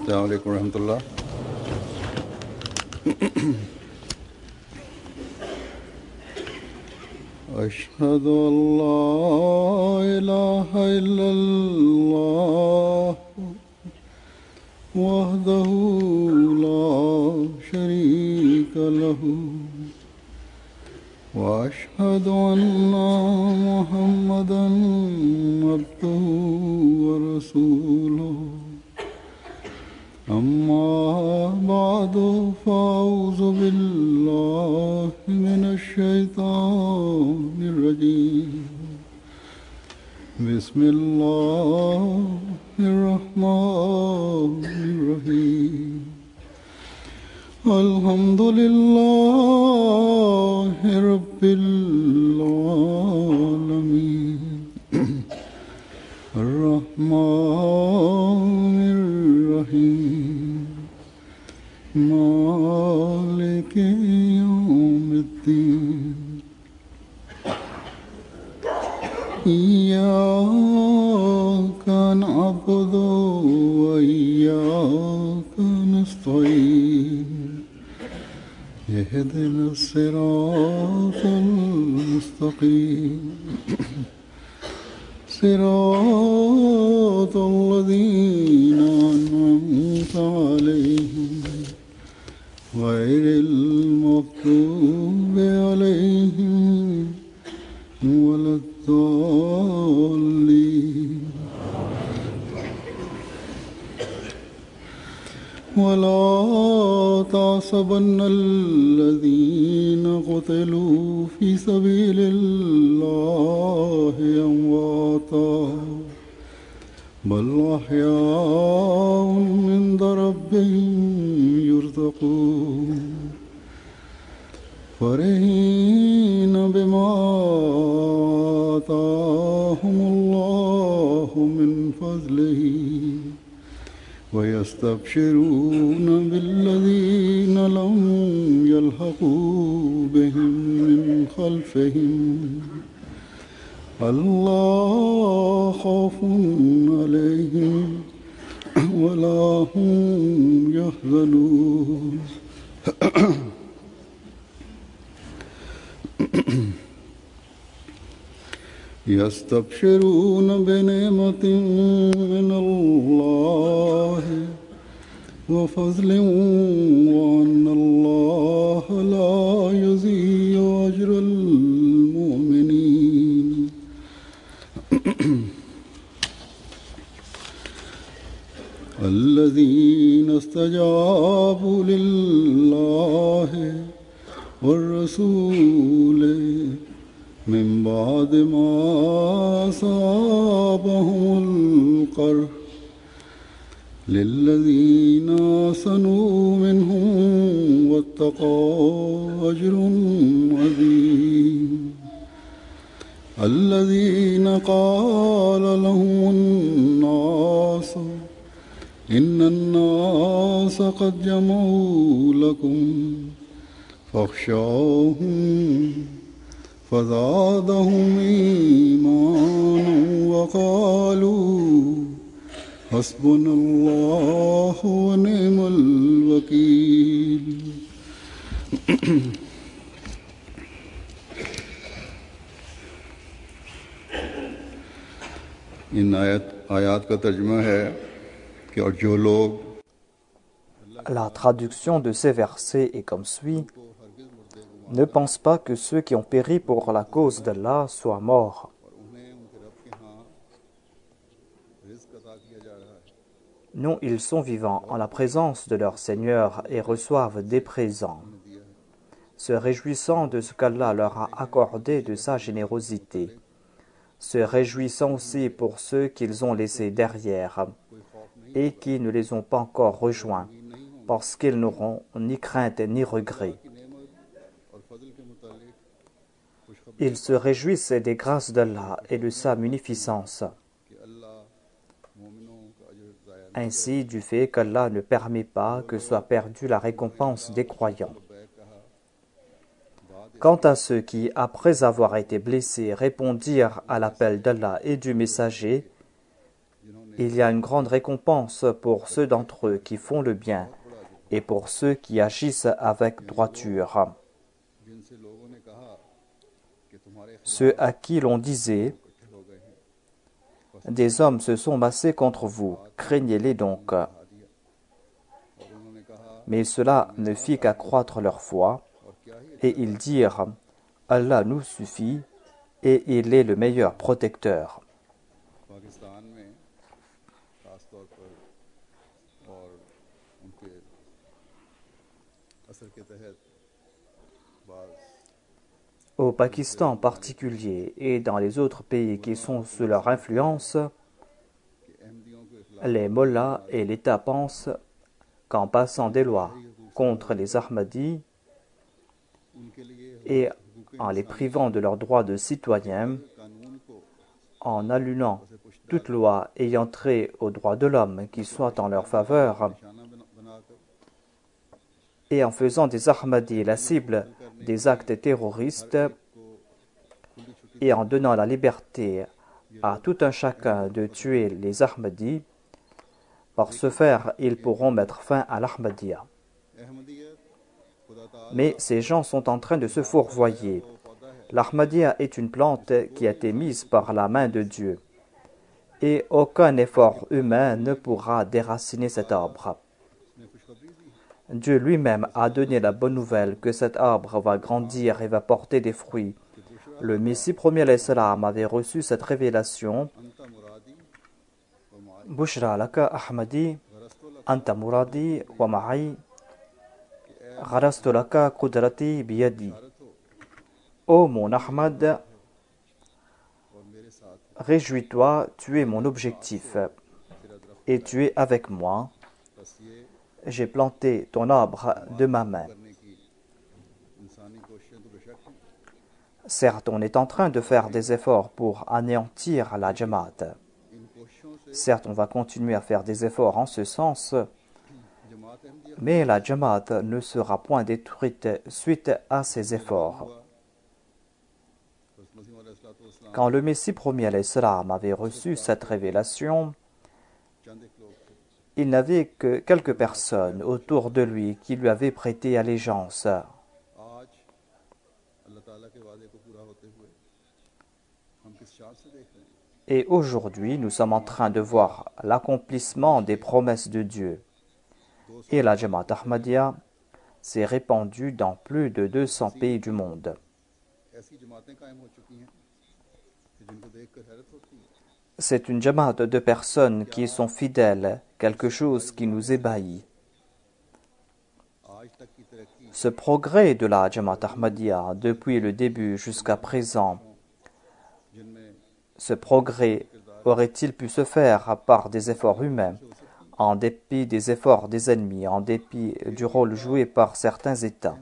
अस्सलाम वालेकुम रहमतुल्लाह। अशहदु अल्ला इलाहा इल्लल्लाह वहदहु ला शरीका लहु व अशहदु अन्ना मुहम्मदन अब्दुहु व रसूलुहु। अम्मा बादु फ़अऊज़ु बिल्लाहि मिनश्शैतानिर रजीम। बिस्मिल्लाहिर रहमानिर रहीम। अल्हम्दुलिल्लाहि रब्बिल आलमीन अर्रहमानिर रहीम मालिकि यौमिद्दीन। इय्याका नअबुदु व इय्याका नस्तईन। इहदिनस सिरातल मुस्तक़ीम सिरातल लज़ीना अनअमता अलैहिम गैरिल मग़्दूबि अलैहिम वलद्दाल्लीन। वला तहसबन्नल्लज़ीन क़ुतिलू फ़ी सबीलिल्लाहि अम्वाता बल अह्याउन इन्द रब्बिहिम युर्ज़क़ून। फ़रीहीन बिमा आताहुमुल्लाहु मिन फ़ज़्लिही वयस्तबशिरून बिल्लज़ीन लम यल्हक़ू बिहिम मिन ख़ल्फ़िहिम अल्ला ख़ौफ़ुन अलैहिम वला हुम यहज़नून। यस्तबशिरून बिनिअमतिन मिनल्लाहि व फ़ज़लिन व अन्नल्लाह ला युज़ीअु अज्रल मुमिनीन। الذين استجابوا لله والرسول من بعد ما أصابهم القرح للذين أحسنوا منهم واتقوا أجر عظيم. الذين قال لهم الناس إن الناس قد جمعوا لكم فاخشوهم فزادهم إيمانا وقالوا حسبنا الله ونعم الوكيل. इन आयात का तर्जुमा है कि और जो लोग। La traduction de ces versets est comme suit. Ne pense pas que ceux qui ont péri pour la cause d'Allah soient morts. Non, ils sont vivants en la présence de leur Seigneur et reçoivent des présents, se réjouissant de ce qu'Allah leur a accordé de sa générosité, se réjouissant aussi pour ceux qu'ils ont laissés derrière et qui ne les ont pas encore rejoints, parce qu'ils n'auront ni crainte ni regret. Ils se réjouissent des grâces d'Allah et de sa munificence, ainsi du fait qu'Allah ne permet pas que soit perdue la récompense des croyants. Quant à ceux qui, après avoir été blessés, répondirent à l'appel d'Allah et du messager, Il y a une grande récompense pour ceux d'entre eux qui font le bien et pour ceux qui agissent avec droiture. Ceux à qui l'on disait « Des hommes se sont massés contre vous, craignez-les donc. » Mais cela ne fit qu'accroître leur foi, et ils dirent « Allah nous suffit, et il est le meilleur protecteur. » Au Pakistan en particulier et dans les autres pays qui sont sous leur influence, les mollahs et l'État pensent qu'en passant des lois contre les Ahmadis et en les privant de leurs droits de citoyens, en annullant toute loi ayant trait aux droits de l'homme qui soit en leur faveur, et en faisant des Ahmadis la cible des actes terroristes, et en donnant la liberté à tout un chacun de tuer les Ahmadis, par ce faire, ils pourront mettre fin à l'Ahmadiyya. Mais ces gens sont en train de se fourvoyer. L'Ahmadiyya est une plante qui a été mise par la main de Dieu, et aucun effort humain ne pourra déraciner cet arbre. Dieu lui-même a donné la bonne nouvelle que cet arbre va grandir et va porter des fruits. Le Messie premier alayhi salam avait reçu cette révélation. Bushra laka Ahmadi, anta muradi wa ma'i, gharastu laka qudrati biyadi. Ô mon Ahmad, réjouis-toi, tu es mon objectif, et tu es avec moi. J'ai planté ton arbre de ma main. Certes, on est en train de faire des efforts pour anéantir la Jamaat. Certes, on va continuer à faire des efforts en ce sens, mais la Jamaat ne sera point détruite suite à ces efforts. Quand le Messie premier alayhi salam avait reçu cette révélation, il n'avait que quelques personnes autour de lui qui lui avaient prêté allégeance. Et aujourd'hui, nous sommes en train de voir l'accomplissement des promesses de Dieu. Et la Jamaat Ahmadiyya s'est répandue dans plus de 200 pays du monde. C'est une Jamaat de personnes qui sont fidèles, quelque chose qui nous ébahit. Ce progrès de la Jamaat Ahmadiyya depuis le début jusqu'à présent, ce progrès aurait-il pu se faire par des efforts humains, en dépit des efforts des ennemis, en dépit du rôle joué par certains États?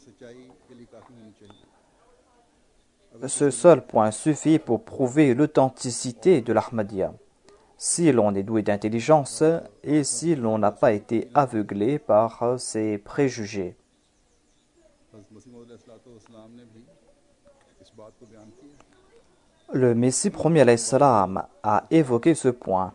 Ce seul point suffit pour prouver l'authenticité de l'Ahmadiyya. Si l'on est doué d'intelligence et si l'on n'a pas été aveuglé par ses préjugés. Le Messie premier alayhi salam a évoqué ce point.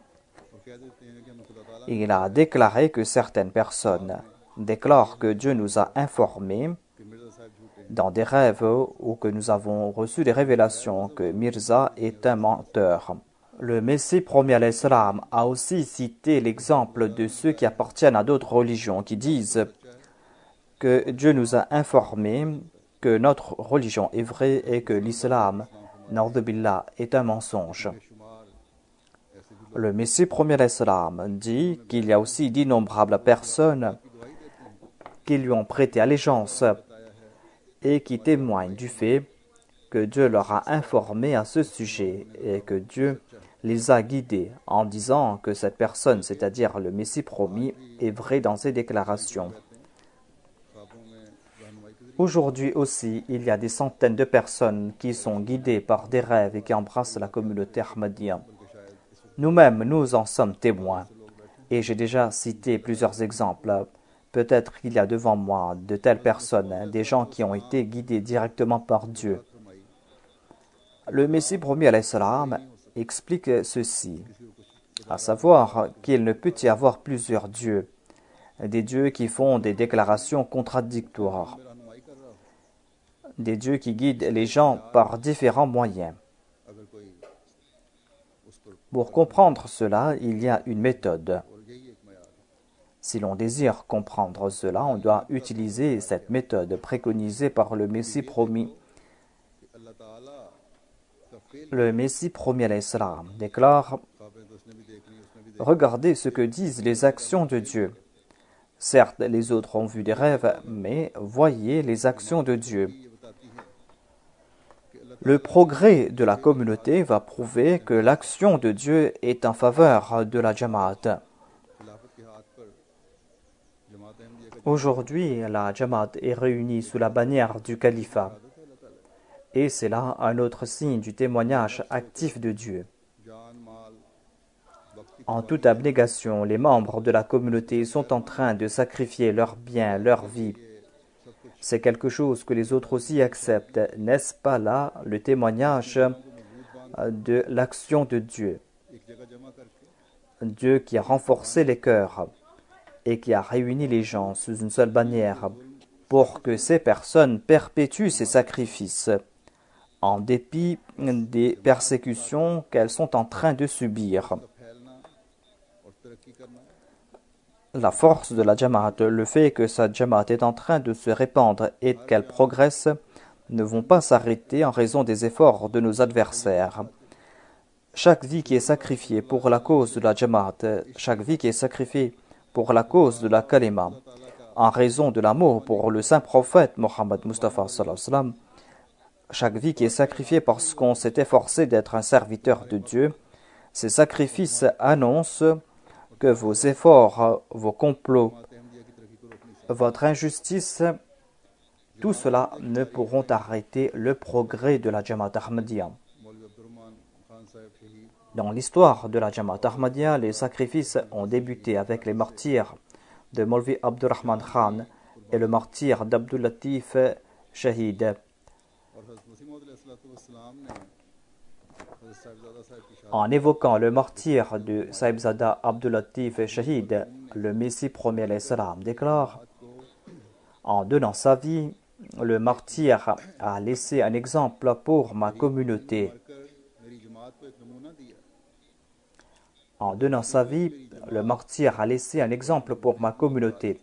Il a déclaré que certaines personnes déclarent que Dieu nous a informés dans des rêves ou que nous avons reçu des révélations que Mirza est un menteur. Le Messie premier alayhi salam a aussi cité l'exemple de ceux qui appartiennent à d'autres religions qui disent que Dieu nous a informés que notre religion est vraie et que l'islam, na'udhu billah, est un mensonge. Le Messie premier alayhi salam dit qu'il y a aussi d'innombrables personnes qui lui ont prêté allégeance et qui témoignent du fait que Dieu leur a informés à ce sujet et que Dieu les a guidés en disant que cette personne, c'est-à-dire le Messie promis, est vrai dans ses déclarations. Aujourd'hui aussi, il y a des centaines de personnes qui sont guidées par des rêves et qui embrassent la communauté Ahmadiyya. Nous-mêmes, nous en sommes témoins. Et j'ai déjà cité plusieurs exemples. Peut-être qu'il y a devant moi de telles personnes, des gens qui ont été guidés directement par Dieu. Le Messie promis alayhi salam explique ceci. à savoir qu'il ne peut y avoir plusieurs dieux, des dieux qui font des déclarations contradictoires, des dieux qui guident les gens par différents moyens. Pour comprendre cela, il y a une méthode. Si l'on désire comprendre cela, on doit utiliser cette méthode préconisée par le Messie promis. Le Messie promis alayhi salam déclare: regardez ce que disent les actions de Dieu. Certes, les autres ont vu des rêves, mais voyez les actions de Dieu. Le progrès de la communauté va prouver que l'action de Dieu est en faveur de la Jamaat. Aujourd'hui, la Jamaat est réunie sous la bannière du califat. Et c'est là un autre signe du témoignage actif de Dieu. En toute abnégation, les membres de la communauté sont en train de sacrifier leurs biens, leur vie. C'est quelque chose que les autres aussi acceptent. N'est-ce pas là le témoignage de l'action de Dieu? Dieu qui a renforcé les cœurs et qui a réuni les gens sous une seule bannière pour que ces personnes perpétuent ces sacrifices en dépit des persécutions qu'elles sont en train de subir. La force de la Jamaat, le fait que sa Jamaat est en train de se répandre et qu'elle progresse, ne vont pas s'arrêter en raison des efforts de nos adversaires. Chaque vie qui est sacrifiée pour la cause de la Jamaat, chaque vie qui est sacrifiée pour la cause de la Kalima, en raison de l'amour pour le saint prophète Mohammed Mustafa sallallahu alayhi wa sallam, chaque vie qui est sacrifiée parce qu'on s'est efforcé d'être un serviteur de Dieu, ces sacrifices annoncent que vos efforts, vos complots, votre injustice, tout cela ne pourront arrêter le progrès de la Jamaat Ahmadiyya. Dans l'histoire de la Jamaat Ahmadiyya, les sacrifices ont débuté avec les martyrs de Maulvi Abdurrahman Khan et le martyr d'Abdul Latif Shahid. En évoquant le martyr de Sahibzada Abdul Latif Shahid, le Messie premier alayhi salam déclare: en donnant sa vie, le martyr a laissé un exemple pour ma communauté. En donnant sa vie, le martyr a laissé un exemple pour ma communauté.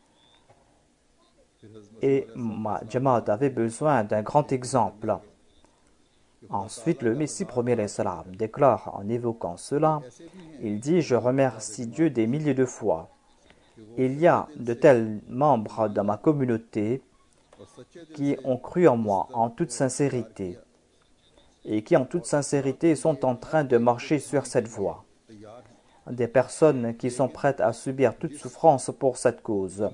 Et ma Jamaat avait besoin d'un grand exemple. Ensuite, le Messie premier alayhi salam déclare en évoquant cela, il dit: je remercie Dieu des milliers de fois. Il y a de tels membres dans ma communauté qui ont cru en moi en toute sincérité et qui en toute sincérité sont en train de marcher sur cette voie. Des personnes qui sont prêtes à subir toute souffrance pour cette cause.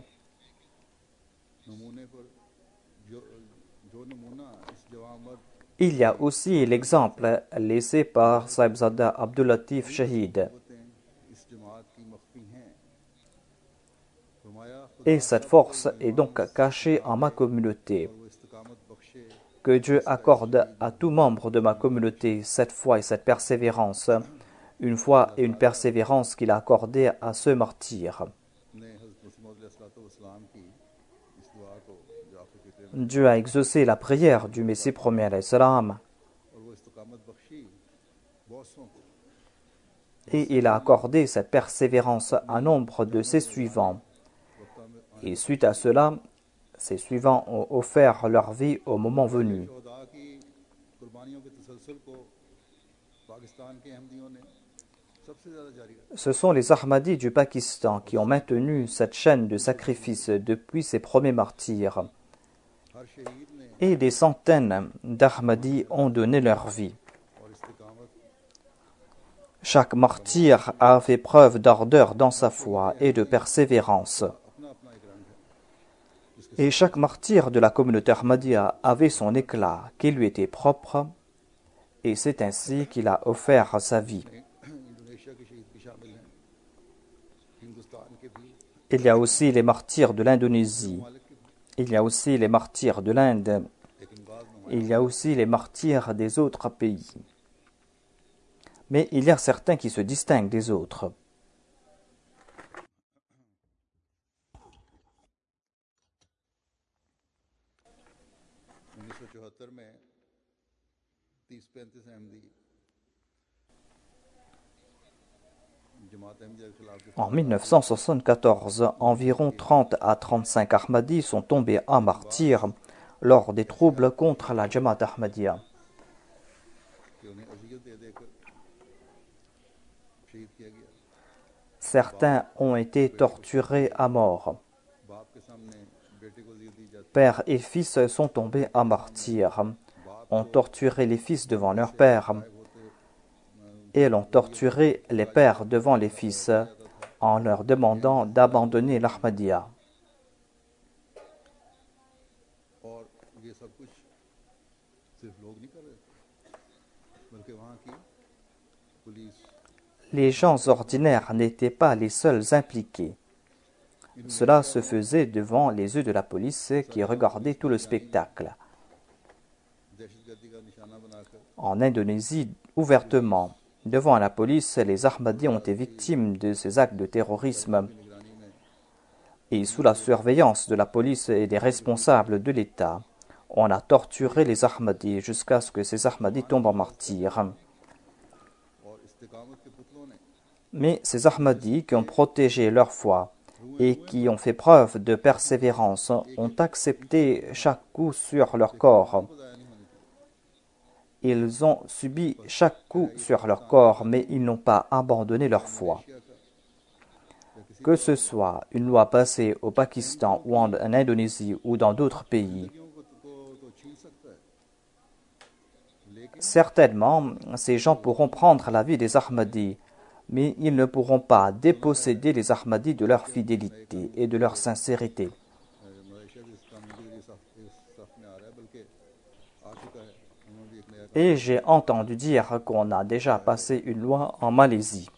Il y a aussi l'exemple laissé par Sahibzada Abdul Latif Shahid. Et cette force est donc cachée en ma communauté. Que Dieu accorde à tout membre de ma communauté cette foi et cette persévérance, une foi et une persévérance qu'il a accordée à ce martyr. Dieu a exaucé la prière du Messie premier alayhi salam et il a accordé cette persévérance à nombre de ses suivants. Et suite à cela, ses suivants ont offert leur vie au moment venu. Ce sont les Ahmadis du Pakistan qui ont maintenu cette chaîne de sacrifices depuis ses premiers martyrs. Et des centaines d'Ahmadis ont donné leur vie. Chaque martyr a fait preuve d'ardeur dans sa foi et de persévérance. Et chaque martyr de la communauté Ahmadiyya avait son éclat qui lui était propre, et c'est ainsi qu'il a offert sa vie. Il y a aussi les martyrs de l'Indonésie. Il y a aussi les martyrs de l'Inde. Il y a aussi les martyrs des autres pays. Mais il y a certains qui se distinguent des autres. En 1974, environ 30 à 35 Ahmadis sont tombés à martyr lors des troubles contre la Jamaat Ahmadiyya. Certains ont été torturés à mort. Père et fils sont tombés à martyr, ont torturé les fils devant leur père et l'ont torturé les pères devant les fils en leur demandant d'abandonner l'Ahmadiyya. Les gens ordinaires n'étaient pas les seuls impliqués. Cela se faisait devant les yeux de la police qui regardait tout le spectacle. En Indonésie, ouvertement, devant la police, les Ahmadis ont été victimes de ces actes de terrorisme. Et sous la surveillance de la police et des responsables de l'État, on a torturé les Ahmadis jusqu'à ce que ces Ahmadis tombent en martyrs. Mais ces Ahmadis qui ont protégé leur foi et qui ont fait preuve de persévérance ont accepté chaque coup sur leur corps. Ils ont subi chaque coup sur leur corps, mais ils n'ont pas abandonné leur foi. Que ce soit une loi passée au Pakistan ou en Indonésie ou dans d'autres pays, certainement, ces gens pourront prendre la vie des Ahmadis, mais ils ne pourront pas déposséder les Ahmadis de leur fidélité et de leur sincérité. Et j'ai entendu dire qu'on a déjà passé une loi en Malaisie.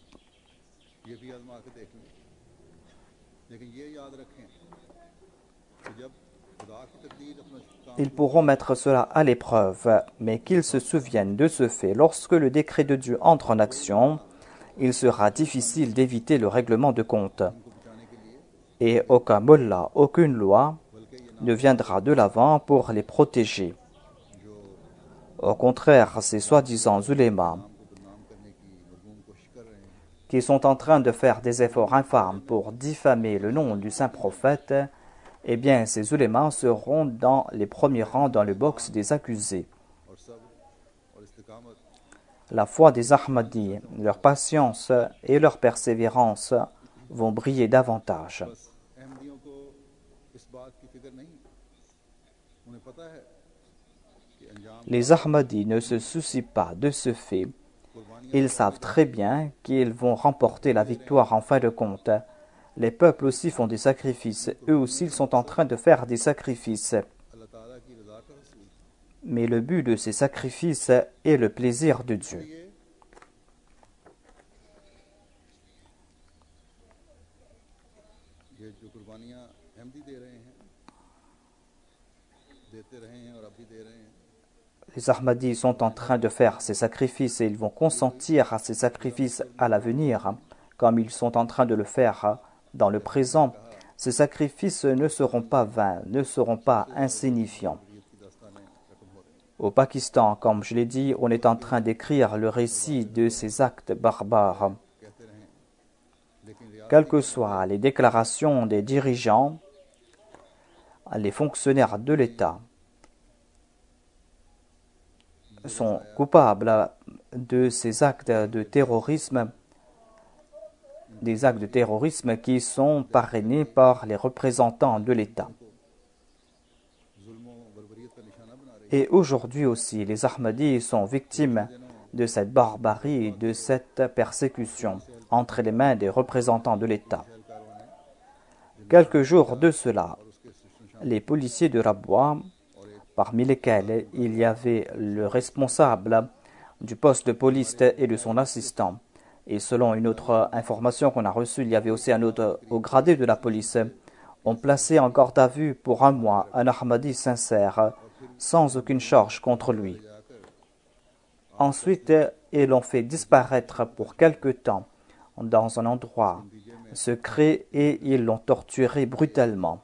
Ils pourront mettre cela à l'épreuve, mais qu'ils se souviennent de ce fait. Lorsque le décret de Dieu entre en action, il sera difficile d'éviter le règlement de compte. Et aucun mullah, aucune loi ne viendra de l'avant pour les protéger. Au contraire, ces soi-disant ulémas qui sont en train de faire des efforts infâmes pour diffamer le nom du saint prophète, eh bien, ces ulémas seront dans les premiers rangs dans le box des accusés. La foi des Ahmadis, leur patience et leur persévérance vont briller davantage. Les Ahmadis ne se soucient pas de ce fait. Ils savent très bien qu'ils vont remporter la victoire en fin de compte. Les peuples aussi font des sacrifices. Eux aussi, ils sont en train de faire des sacrifices. Mais le but de ces sacrifices est le plaisir de Dieu. Les Ahmadis sont en train de faire ces sacrifices et ils vont consentir à ces sacrifices à l'avenir, comme ils sont en train de le faire dans le présent. Ces sacrifices ne seront pas vains, ne seront pas insignifiants. Au Pakistan, comme je l'ai dit, on est en train d'écrire le récit de ces actes barbares. Quelles que soient les déclarations des dirigeants, les fonctionnaires de l'État sont coupables de ces actes de terrorisme, des actes de terrorisme qui sont parrainés par les représentants de l'État. Et aujourd'hui aussi, les Ahmadis sont victimes de cette barbarie, de cette persécution entre les mains des représentants de l'État. Quelques jours de cela, les policiers de Rabwa, parmi lesquels il y avait le responsable du poste de police et de son assistant, et selon une autre information qu'on a reçue, il y avait aussi un autre haut gradé de la police, ont placé en garde à vue pour 1 mois un Ahmadi sincère, sans aucune charge contre lui. Ensuite, et l'ont fait disparaître pour quelque temps dans un endroit secret et ils l'ont torturé brutalement.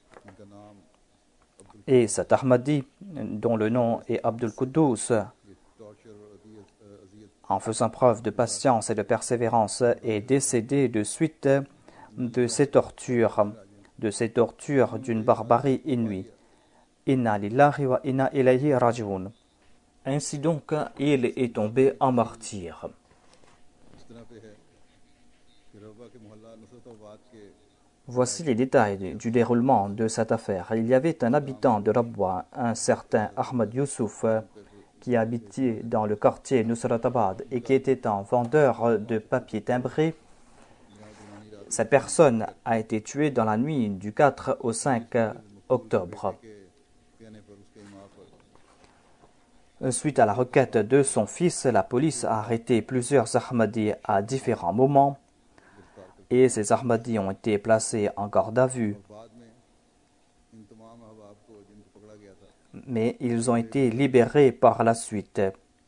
Et cet Ahmadi, dont le nom est Abdul Quddus, en faisant preuve de patience et de persévérance, est décédé de suite de ces tortures d'une barbarie inouïe. Inna lillahi wa inna ilayhi raji'un. Ainsi donc, il est tombé en martyr. Voici les détails du déroulement de cette affaire. Il y avait un habitant de Rabwa, un certain Ahmad Youssouf, qui habitait dans le quartier Nusratabad et qui était un vendeur de papier timbré. Cette personne a été tuée dans la nuit du 4 au 5 octobre. Suite à la requête de son fils, la police a arrêté plusieurs Ahmadis à différents moments et ces Ahmadis ont été placés en garde à vue. Mais ils ont été libérés par la suite.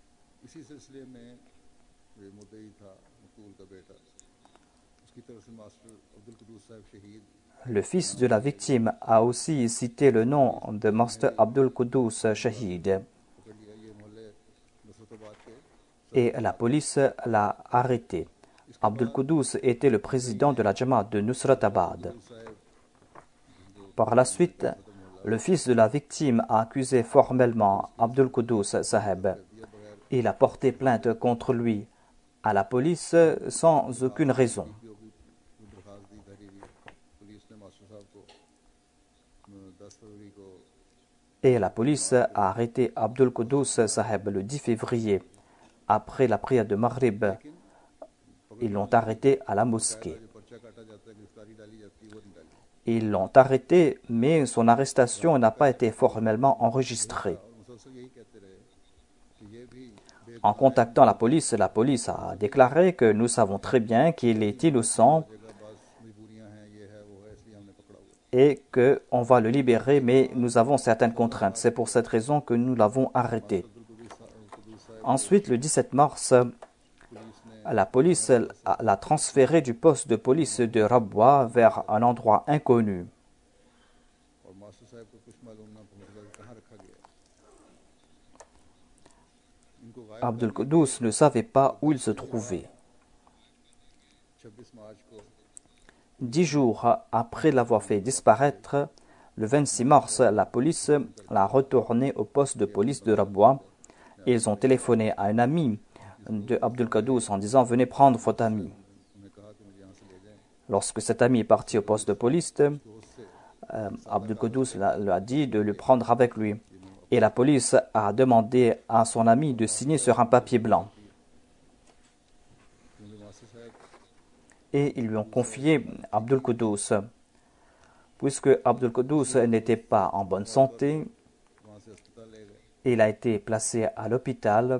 Le fils de la victime a aussi cité le nom de Master Abdul Quddus Shahid. Et la police l'a arrêté. Abdul Quddus était le président de la Jamaat de Nusratabad. Par la suite, le fils de la victime a accusé formellement Abdul Quddus Saheb. Il a porté plainte contre lui à la police sans aucune raison. Et la police a arrêté Abdul Quddus Saheb le 10 février. Après la prière de Maghrib, ils l'ont arrêté à la mosquée. Ils l'ont arrêté, mais son arrestation n'a pas été formellement enregistrée. En contactant la police a déclaré que nous savons très bien qu'il est innocent et qu'on va le libérer, mais nous avons certaines contraintes. C'est pour cette raison que nous l'avons arrêté. Ensuite, le 17 mars, la police l'a transféré du poste de police de Rabwa vers un endroit inconnu. Abdul Quddus ne savait pas où il se trouvait. 10 jours après l'avoir fait disparaître, le 26 mars, la police l'a retourné au poste de police de Rabwa. Ils ont téléphoné à un ami de Abdul Quddus en disant « Venez prendre votre ami ». Lorsque cet ami est parti au poste de police, Abdul Quddus lui a dit de le prendre avec lui. Et la police a demandé à son ami de signer sur un papier blanc. Et ils lui ont confié Abdul Quddus. Puisque Abdul Quddus n'était pas en bonne santé, il a été placé à l'hôpital.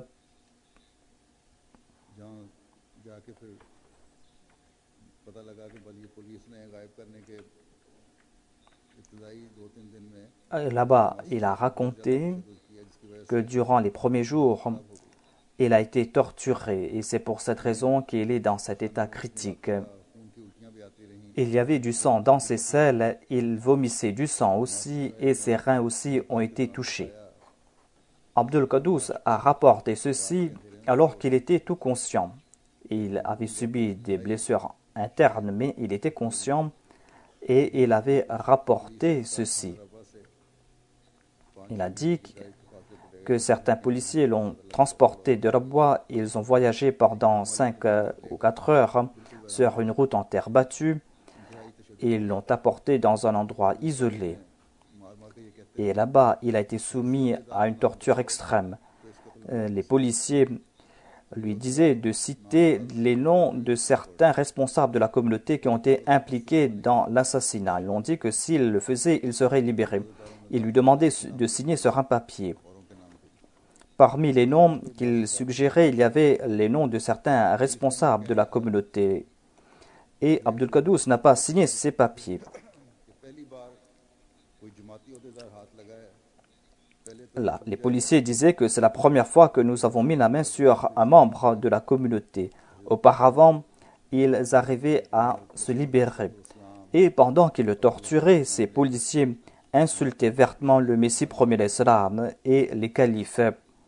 Là-bas, il a raconté que durant les premiers jours, il a été torturé et c'est pour cette raison qu'il est dans cet état critique. Il y avait du sang dans ses selles, il vomissait du sang aussi et ses reins aussi ont été touchés. Abdul Quddus a rapporté ceci alors qu'il était tout conscient. Il avait subi des blessures internes, mais il était conscient et il avait rapporté ceci. Il a dit que certains policiers l'ont transporté de Rabwa. Ils ont voyagé pendant 5 ou 4 heures sur une route en terre battue. Ils l'ont apporté dans un endroit isolé. Et là-bas, il a été soumis à une torture extrême. Les policiers lui disaient de citer les noms de certains responsables de la communauté qui ont été impliqués dans l'assassinat. Ils ont dit que s'il le faisait, il serait libéré. Ils lui demandaient de signer sur un papier. Parmi les noms qu'il suggérait, il y avait les noms de certains responsables de la communauté. Et Abdul Quddus n'a pas signé ces papiers. Là, les policiers disaient que c'est la première fois que nous avons mis la main sur un membre de la communauté. Auparavant, ils arrivaient à se libérer. Et pendant qu'ils le torturaient, ces policiers insultaient vertement le Messie premier l'Islam et les califes.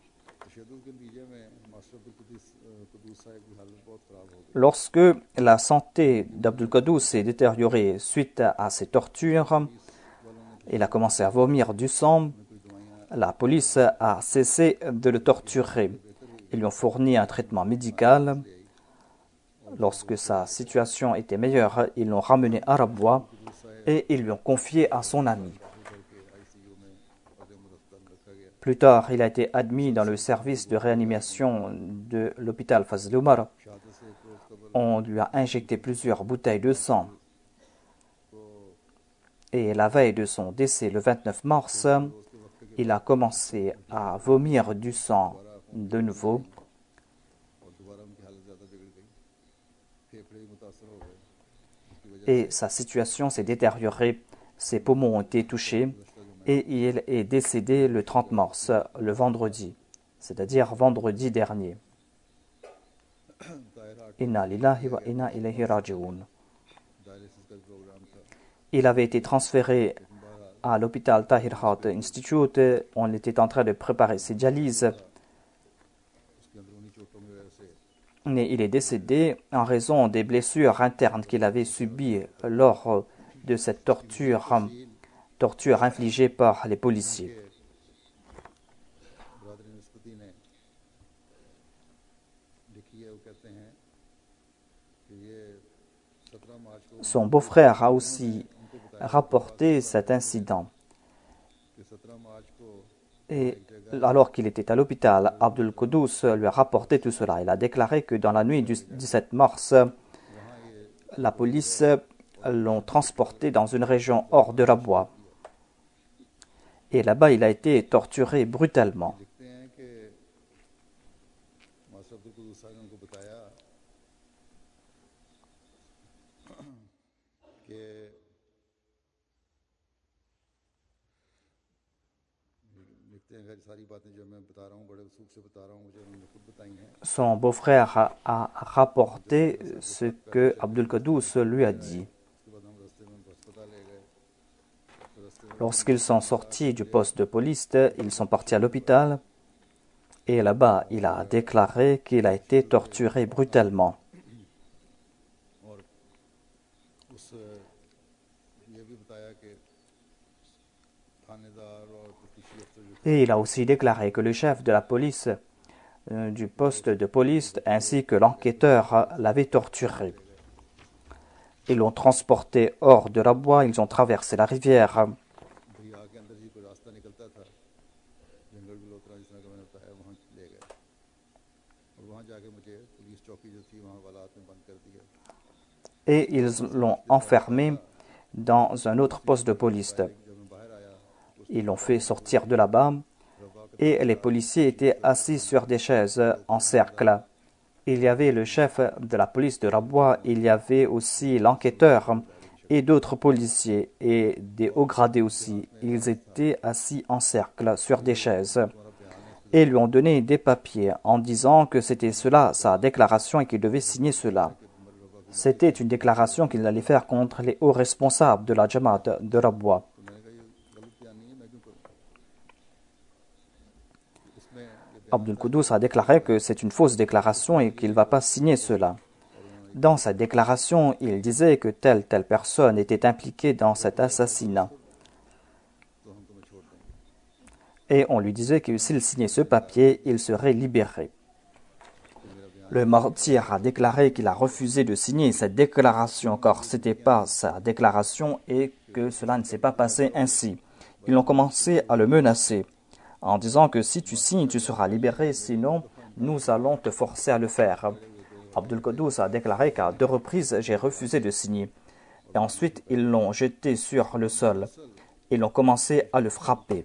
Lorsque la santé d'Abdul Qaddous s'est détériorée suite à ces tortures, il a commencé à vomir du sang. La police a cessé de le torturer. Ils lui ont fourni un traitement médical. Lorsque sa situation était meilleure, ils l'ont ramené à Rabwa et ils lui ont confié à son ami. Plus tard, il a été admis dans le service de réanimation de l'hôpital Fazl Omar. On lui a injecté plusieurs bouteilles de sang. Et la veille de son décès, le 29 mars, il a commencé à vomir du sang de nouveau. Et sa situation s'est détériorée. Ses poumons ont été touchés. Et il est décédé le 30 mars, le vendredi, c'est-à-dire vendredi dernier. Inna lillahi wa inna ilayhi raji'un. Il avait été transféré à l'hôpital Tahir Heart Institute. On était en train de préparer ses dialyses. Mais il est décédé en raison des blessures internes qu'il avait subies lors de cette torture infligée par les policiers. Son beau-frère a aussi rapporté cet incident. Et alors qu'il était à l'hôpital, Abdul Qaddous lui a rapporté tout cela. Il a déclaré que dans la nuit du 17 mars, la police l'ont transporté dans une région hors de Rabwa. Et là-bas, il a été torturé brutalement. Son beau-frère a rapporté ce que Abdul Qaddous lui a dit. Lorsqu'ils sont sortis du poste de police, ils sont partis à l'hôpital et là-bas, il a déclaré qu'il a été torturé brutalement. Et il a aussi déclaré que le chef de la police du poste de police ainsi que l'enquêteur l'avaient torturé. Ils l'ont transporté hors de Rabwa, ils ont traversé la rivière. Et ils l'ont enfermé dans un autre poste de police. Ils l'ont fait sortir de là-bas et les policiers étaient assis sur des chaises en cercle. Il y avait le chef de la police de Rabwa, il y avait aussi l'enquêteur et d'autres policiers et des hauts gradés aussi. Ils étaient assis en cercle sur des chaises et lui ont donné des papiers en disant que c'était cela, sa déclaration, et qu'il devait signer cela. C'était une déclaration qu'il allait faire contre les hauts responsables de la Jamaat de Rabwa. Abdul Qaddous a déclaré que c'est une fausse déclaration et qu'il ne va pas signer cela. Dans cette déclaration, il disait que telle personne était impliquée dans cet assassinat. Et on lui disait que s'il signait ce papier, il serait libéré. Le martyr a déclaré qu'il a refusé de signer cette déclaration car ce n'était pas sa déclaration et que cela ne s'est pas passé ainsi. Ils ont commencé à le menacer en disant que si tu signes, tu seras libéré, sinon nous allons te forcer à le faire. Abdul Qaddous a déclaré qu'à 2 reprises, j'ai refusé de signer. Et ensuite, ils l'ont jeté sur le sol. Ils ont commencé à le frapper.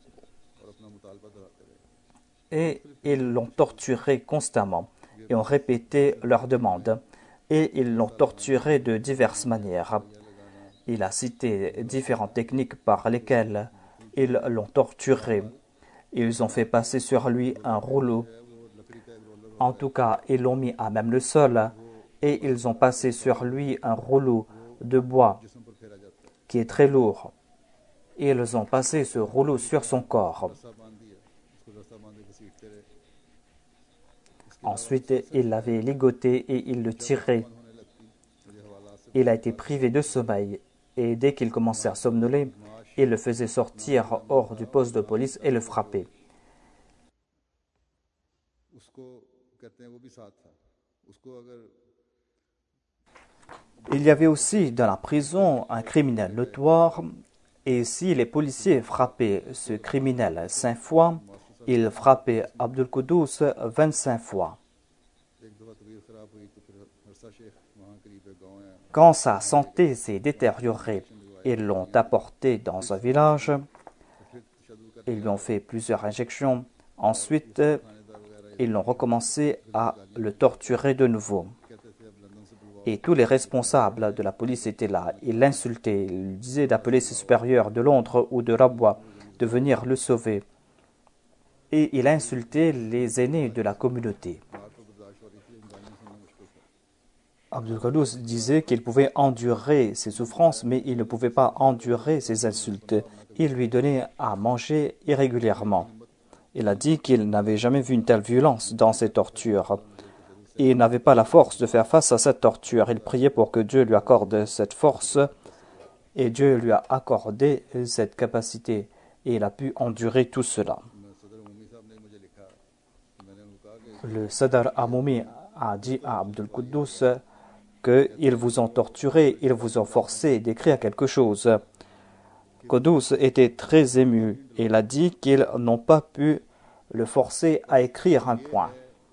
Et ils l'ont torturé constamment et ont répété leurs demandes. Et ils l'ont torturé de diverses manières. Il a cité différentes techniques par lesquelles ils l'ont torturé. Ils ont fait passer sur lui un rouleau. En tout cas, ils l'ont mis à même le sol et ils ont passé sur lui un rouleau de bois qui est très lourd. Et ils ont passé ce rouleau sur son corps. Ensuite, ils l'avaient ligoté et ils le tiraient. Il a été privé de sommeil et dès qu'il commençait à somnoler, il le faisait sortir hors du poste de police et le frapper. Il y avait aussi dans la prison un criminel notoire et si les policiers frappaient ce criminel 5 fois, ils frappaient Abdul Quddus 25 fois. Quand sa santé s'est détériorée, ils l'ont apporté dans un village, ils lui ont fait plusieurs injections. Ensuite, ils l'ont recommencé à le torturer de nouveau. Et tous les responsables de la police étaient là. Ils l'insultaient, ils lui disaient d'appeler ses supérieurs de Londres ou de Rabwa, de venir le sauver. Et il insultait les aînés de la communauté. Abdul Quddus disait qu'il pouvait endurer ses souffrances, mais il ne pouvait pas endurer ses insultes. Il lui donnait à manger irrégulièrement. Il a dit qu'il n'avait jamais vu une telle violence dans ses tortures. Et il n'avait pas la force de faire face à cette torture. Il priait pour que Dieu lui accorde cette force et Dieu lui a accordé cette capacité et il a pu endurer tout cela. Le Sadr Amoumi a dit à Abdul Quddus qu'ils vous ont torturé, ils vous ont forcé d'écrire quelque chose. Quddus était très ému et il a dit qu'ils n'ont pas pu le forcer à écrire un point.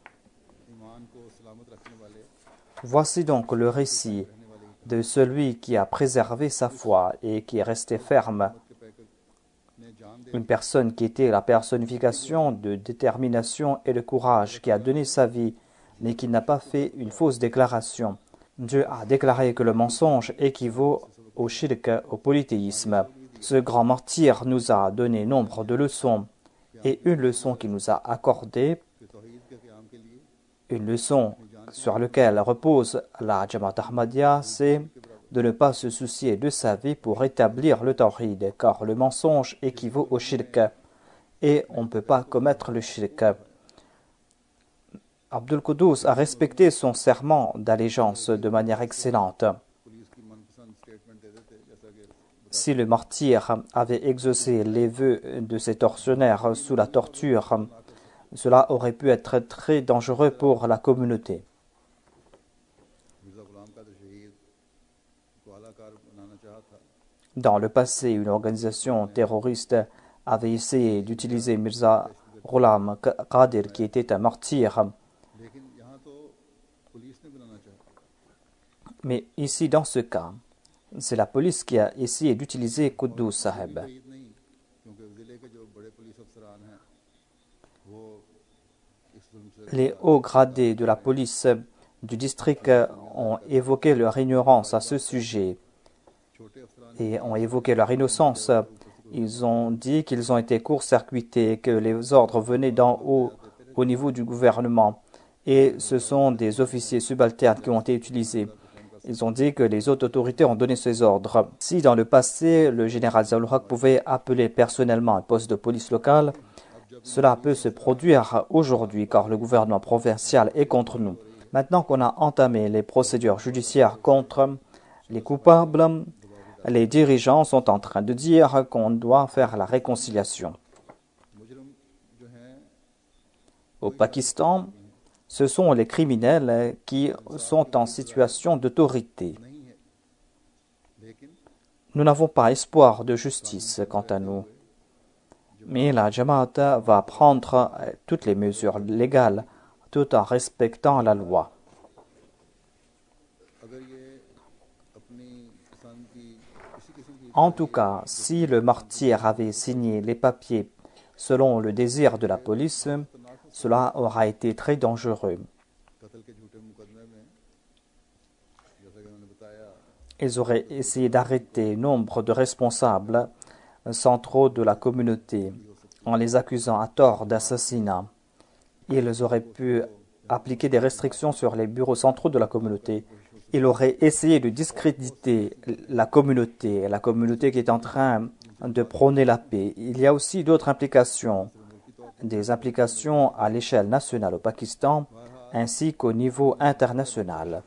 Voici donc le récit de celui qui a préservé sa foi et qui est resté ferme. Une personne qui était la personnification de détermination et de courage, qui a donné sa vie, mais qui n'a pas fait une fausse déclaration. Dieu a déclaré que le mensonge équivaut au shirk, au polythéisme. Ce grand martyr nous a donné nombre de leçons et une leçon qu'il nous a accordée, une leçon sur laquelle repose la Jamaat Ahmadiyya, c'est de ne pas se soucier de sa vie pour établir le tawhid, car le mensonge équivaut au shirk et on ne peut pas commettre le shirk. Abdul Quddus a respecté son serment d'allégeance de manière excellente. Si le martyr avait exaucé les vœux de ses tortionnaires sous la torture, cela aurait pu être très dangereux pour la communauté. Dans le passé, une organisation terroriste avait essayé d'utiliser Mirza Ghulam Qadir, qui était un martyr. Mais ici, dans ce cas, c'est la police qui a essayé d'utiliser Quddus Sahib. Les hauts gradés de la police du district ont évoqué leur ignorance à ce sujet et ont évoqué leur innocence. Ils ont dit qu'ils ont été court-circuités, que les ordres venaient d'en haut au niveau du gouvernement et ce sont des officiers subalternes qui ont été utilisés. Ils ont dit que les autres autorités ont donné ces ordres. Si dans le passé, le général Zia-ul-Haq pouvait appeler personnellement un poste de police locale, cela peut se produire aujourd'hui car le gouvernement provincial est contre nous. Maintenant qu'on a entamé les procédures judiciaires contre les coupables, les dirigeants sont en train de dire qu'on doit faire la réconciliation. Au Pakistan, ce sont les criminels qui sont en situation d'autorité. Nous n'avons pas espoir de justice quant à nous. Mais la Jamaat va prendre toutes les mesures légales tout en respectant la loi. En tout cas, si le martyr avait signé les papiers selon le désir de la police, cela aura été très dangereux. Ils auraient essayé d'arrêter nombre de responsables centraux de la communauté. en les accusant à tort d'assassinat. Ils auraient pu appliquer des restrictions sur les bureaux centraux de la communauté. Ils auraient essayé de discréditer la communauté qui est en train de prôner la paix. Il y a aussi d'autres implications, des implications à l'échelle nationale au Pakistan ainsi qu'au niveau international.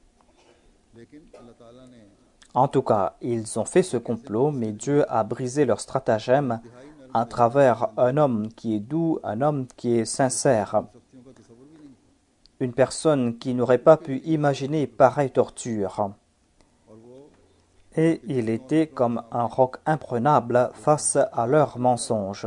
En tout cas, ils ont fait ce complot, mais Dieu a brisé leur stratagème à travers un homme qui est doux, un homme qui est sincère. Une personne qui n'aurait pas pu imaginer pareille torture. Et il était comme un roc imprenable face à leurs mensonges.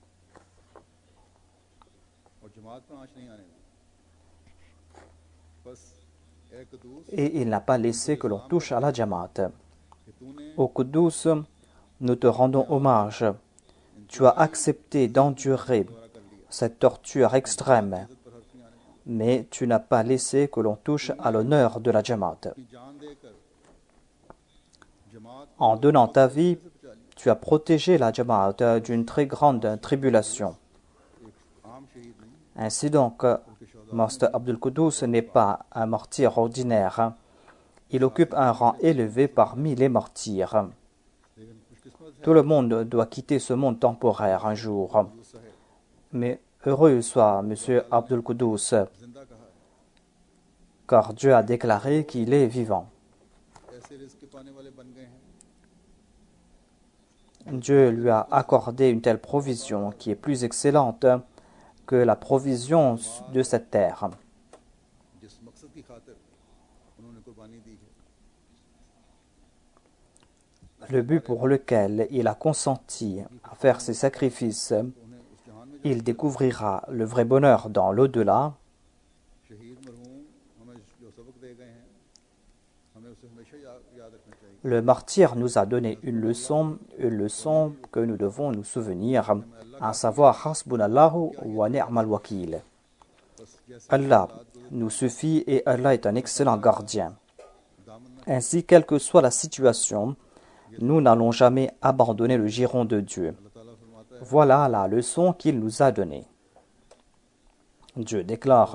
Et il n'a pas laissé que l'on touche à la Jamaat. Ô Quddus, nous te rendons hommage. Tu as accepté d'endurer cette torture extrême, mais tu n'as pas laissé que l'on touche à l'honneur de la Jamaat. En donnant ta vie, tu as protégé la Jamaat d'une très grande tribulation. Ainsi donc, Master Abdul Quddus n'est pas un martyr ordinaire. Il occupe un rang élevé parmi les martyrs. Tout le monde doit quitter ce monde temporaire un jour. Mais heureux soit M. Abdul Quddus, car Dieu a déclaré qu'il est vivant. Dieu lui a accordé une telle provision qui est plus excellente que la provision de cette terre. Le but pour lequel il a consenti à faire ces sacrifices, il découvrira le vrai bonheur dans l'au-delà. Le martyr nous a donné une leçon que nous devons nous souvenir, à savoir Hasbunallahu wa ni'mal wakil. Allah nous suffit et Allah est un excellent gardien. Ainsi, quelle que soit la situation, nous n'allons jamais abandonner le giron de Dieu. Voilà la leçon qu'il nous a donnée. Dieu déclare,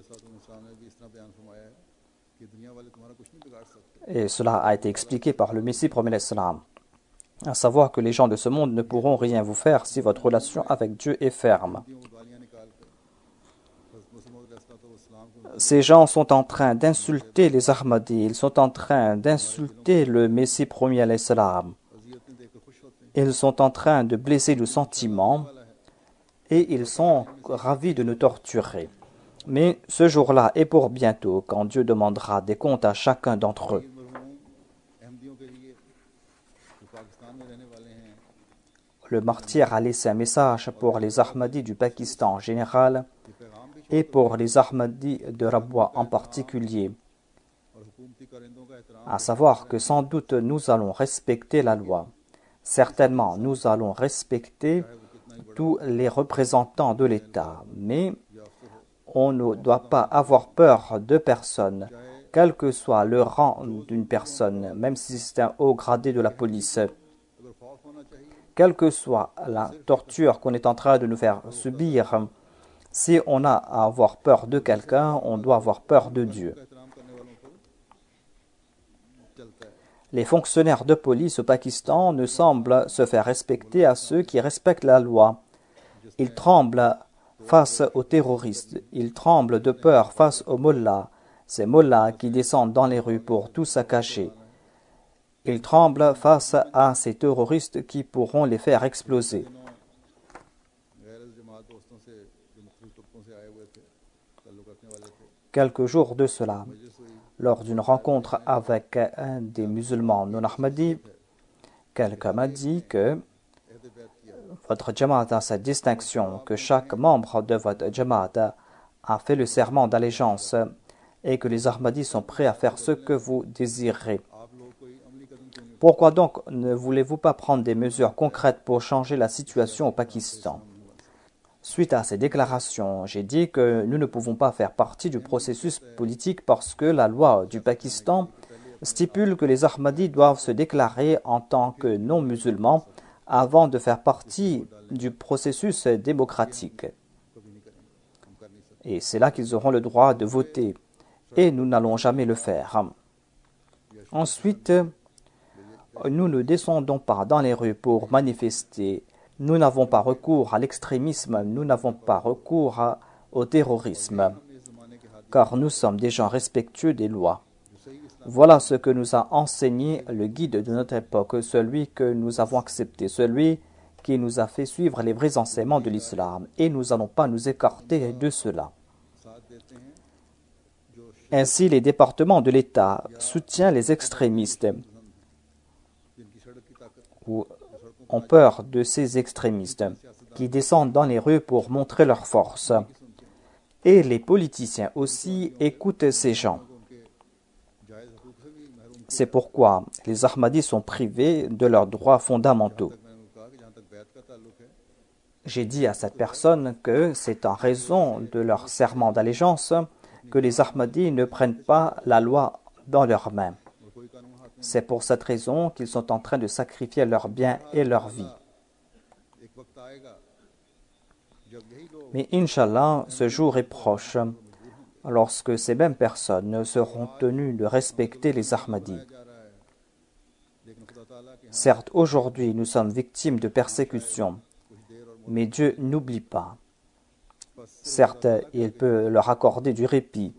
et cela a été expliqué par le Messie promet l'Islam, à savoir que les gens de ce monde ne pourront rien vous faire si votre relation avec Dieu est ferme. Ces gens sont en train d'insulter les Ahmadis, ils sont en train d'insulter le Messie promis l'Islam. Ils sont en train de blesser le sentiment et ils sont ravis de nous torturer. Mais ce jour-là est pour bientôt, quand Dieu demandera des comptes à chacun d'entre eux. Le martyr a laissé un message pour les Ahmadis du Pakistan en général et pour les Ahmadis de Rabwa en particulier, à savoir que sans doute nous allons respecter la loi. Certainement, nous allons respecter tous les représentants de l'État, mais on ne doit pas avoir peur de personne, quel que soit le rang d'une personne, même si c'est un haut gradé de la police. Quelle que soit la torture qu'on est en train de nous faire subir, si on a à avoir peur de quelqu'un, on doit avoir peur de Dieu. Les fonctionnaires de police au Pakistan ne semblent se faire respecter à ceux qui respectent la loi. Ils tremblent face aux terroristes. Ils tremblent de peur face aux mollahs, ces mollahs qui descendent dans les rues pour tout saccager. Ils tremblent face à ces terroristes qui pourront les faire exploser. Quelques jours de cela, lors d'une rencontre avec un des musulmans non-ahmadis, quelqu'un m'a dit que votre Jamaat a cette distinction, que chaque membre de votre Jamaat a fait le serment d'allégeance et que les Ahmadis sont prêts à faire ce que vous désirez. Pourquoi donc ne voulez-vous pas prendre des mesures concrètes pour changer la situation au Pakistan? Suite à ces déclarations, j'ai dit que nous ne pouvons pas faire partie du processus politique parce que la loi du Pakistan stipule que les Ahmadis doivent se déclarer en tant que non-musulmans avant de faire partie du processus démocratique. Et c'est là qu'ils auront le droit de voter. Et nous n'allons jamais le faire. Ensuite, nous ne descendons pas dans les rues pour manifester. Nous n'avons pas recours à l'extrémisme, nous n'avons pas recours au terrorisme, car nous sommes des gens respectueux des lois. Voilà ce que nous a enseigné le guide de notre époque, celui que nous avons accepté, celui qui nous a fait suivre les vrais enseignements de l'islam. Et nous n'allons pas nous écarter de cela. Ainsi, les départements de l'État soutiennent les extrémistes ou ont peur de ces extrémistes qui descendent dans les rues pour montrer leur force. Et les politiciens aussi écoutent ces gens. C'est pourquoi les Ahmadis sont privés de leurs droits fondamentaux. J'ai dit à cette personne que c'est en raison de leur serment d'allégeance que les Ahmadis ne prennent pas la loi dans leurs mains. C'est pour cette raison qu'ils sont en train de sacrifier leurs biens et leur vie. Mais Inch'Allah, ce jour est proche, lorsque ces mêmes personnes seront tenues de respecter les Ahmadis. Certes, aujourd'hui, nous sommes victimes de persécutions, mais Dieu n'oublie pas. Certes, il peut leur accorder du répit.